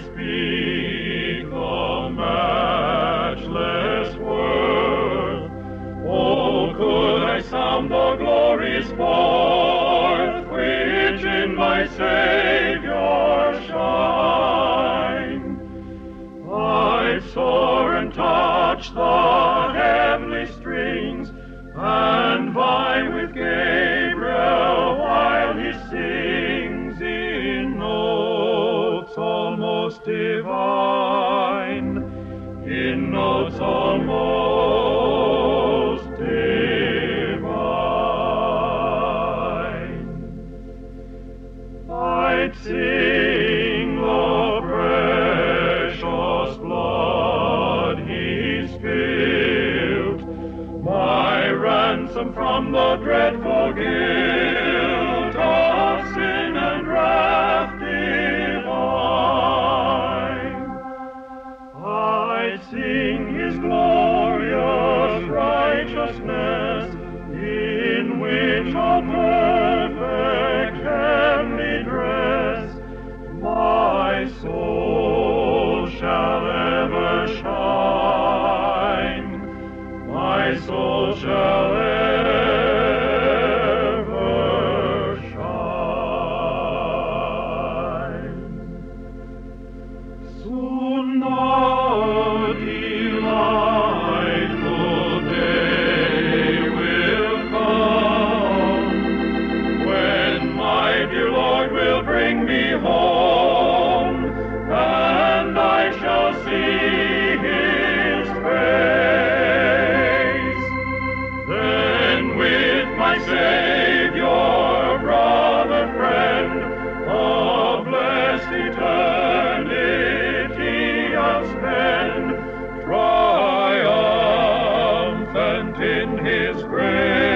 speak the matchless worth. Oh, could I sound the glories forth which in my Savior shine, I'd soar and touch the heavenly strings and vie with Gabriel while he sings in notes almost divine, in notes almost divine. I'd sing the precious blood he spilled, my ransom from the dreadful guilt of sin and wrath divine. I sing his glorious righteousness, in which a perfect heavenly dress my soul shall ever shine, my soul shall ever shine. Soon the delightful day will come, when my dear Lord will bring me home, and I shall see his face. Then with my Savior, brother, friend, a blessed eternity I'll spend, triumphant in his grace.